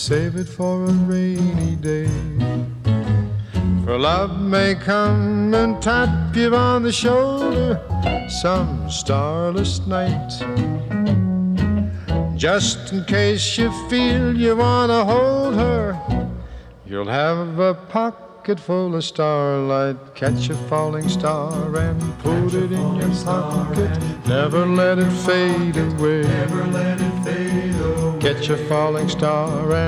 save it for a rainy day. For love may come and tap you on the shoulder some starless night, just in case you feel you want to hold her. You'll have a pocket full of starlight. Catch a falling star and put it in your pocket. Never let it fade away. Catch a falling star and